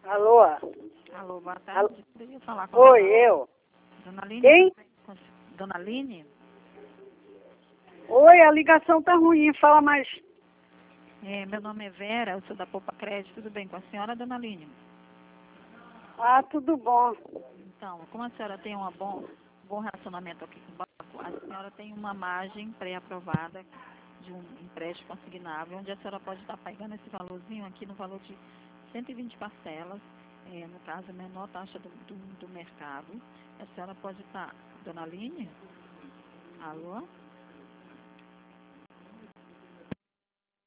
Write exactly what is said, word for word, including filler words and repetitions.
Alô? Alô, boa Alô? tarde. Poderia falar com Oi, a dona, eu. dona Aline? Quem? Com- Dona Aline? Oi, a ligação tá ruim, fala mais. É, meu nome é Vera, eu sou da Poupa Crédito. Tudo bem com a senhora, dona Aline? Ah, tudo bom. Então, como a senhora tem um bom, bom relacionamento aqui com o banco, a senhora tem uma margem pré-aprovada de um empréstimo consignável, onde a senhora pode estar pagando esse valorzinho aqui no valor de cento e vinte parcelas, é, no caso, a menor taxa do, do, do mercado. A senhora pode estar... Dona Aline? Alô?